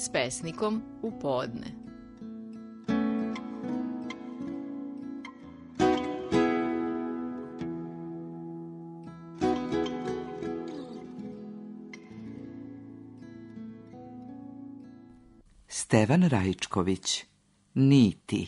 S pesnikom u podne. Stevan Rajčković, Niti.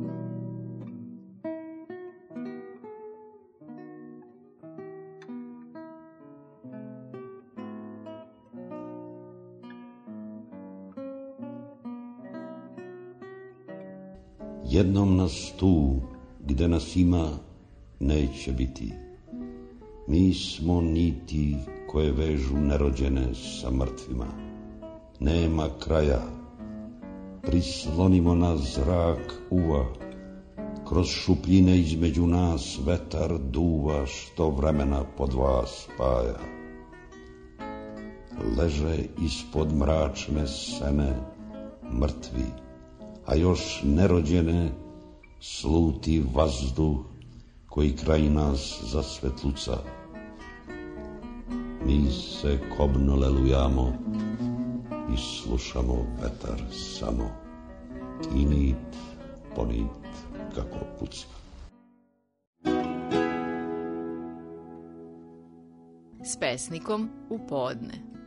Jednom nas tu, gde nas ima, neće biti. Mi smo niti koje vežu nerođene sa mrtvima. Nema kraja. Prislonimo nas, zrak uva. Kroz šupljine između nas vetar duva, što vremena po dva spaja. Leže ispod mračne sene mrtvi, a još nerođene sluti vazduh koji kraj nas zasvetluca. Mi se kobno lelujamo i slušamo vetar samo, i nit po nit kako puca. S pesnikom u podne.